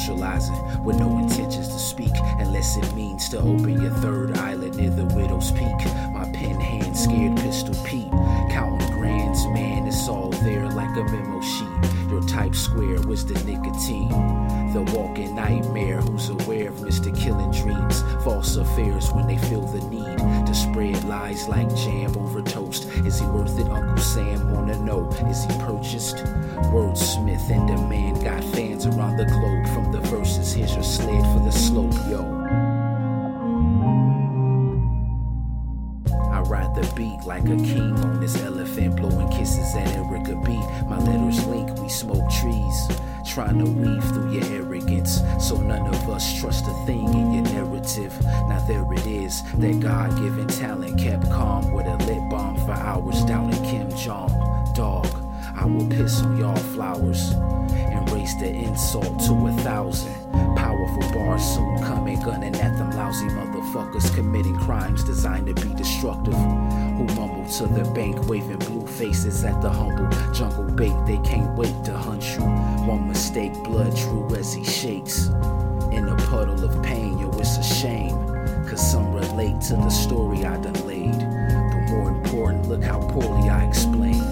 socializing with no intentions to speak, unless it means to open your third island near the Widow's Peak. My pen hand scared Pistol Pete, counting grands, man, it's all there like a memo sheet. Your type square was the nicotine, the walking nightmare who's aware of Mr. Killing dreams, false affairs when they feel the need to spread lies like jam over toast. Is he worth it? Uncle Sam wanna know, is he purchased? Wordsmith and the man got fans around the globe. From the verses, here's your sled for the slope, yo. I ride the beat like a king on this elephant, blowing kisses at Erica B. My letters link, we smoke trees, trying to weave through your arrogance, so none of us trust a thing in your narrative. Now there it is, that God-given talent kept calm with a lit bomb for hours down in Kim Jong. Dog, I will piss on y'all flowers and raise the insult to 1,000. Powerful bars soon coming, gunning at them lousy motherfuckers committing crimes designed to be destructive, who mumble to the bank waving blue faces at the humble jungle bait. They can't wait to hunt you. One mistake, blood drew as he shakes in a puddle of pain. Yo, it's a shame, cause some relate to the story I done laid, but more important, look how poorly I explained.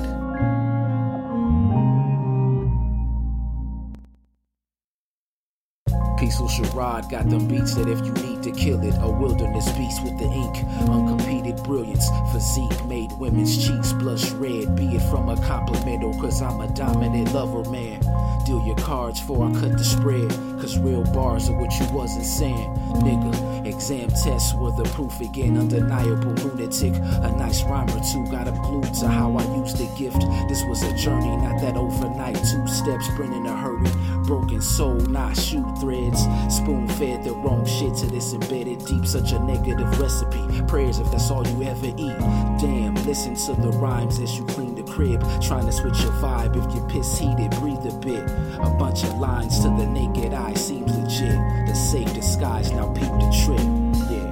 Peaceful charade got them beats that if you need to kill it, a wilderness beast with the ink, uncompeted brilliance, physique made women's cheeks blush red, be it from a compliment or cause I'm a dominant lover, man. Deal your cards before I cut the spread, cause real bars are what you wasn't saying, nigga. Exam tests were the proof again, undeniable lunatic. A nice rhyme or two got him glued to how I used the gift. This was a journey, not that overnight 2 steps, sprint in a hurry. Broken soul, not shoe threads. Spoon fed the wrong shit to this embedded deep, such a negative recipe. Prayers if that's all you ever eat. Damn, listen to the rhymes as you clean the crib, trying to switch your vibe. If you're piss heated, breathe a bit. A bunch of lines to the naked eye seems legit. The safe disguise, now peep the trick. Yeah,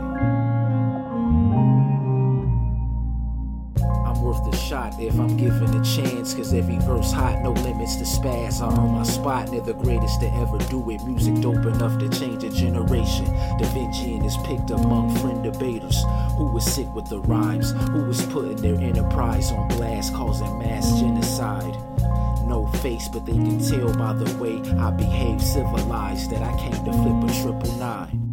I'm worth the shot if I'm given a chance, cause every verse hot, no limits to spaz. I earn my spot, near the greatest to ever do it. Music dope enough to change a generation. Da Vinci is picked among friend debaters who was sick with the rhymes, who was putting their enterprise on blast, causing mass genocide. No face, but they can tell by the way I behave civilized that I came to flip a 999.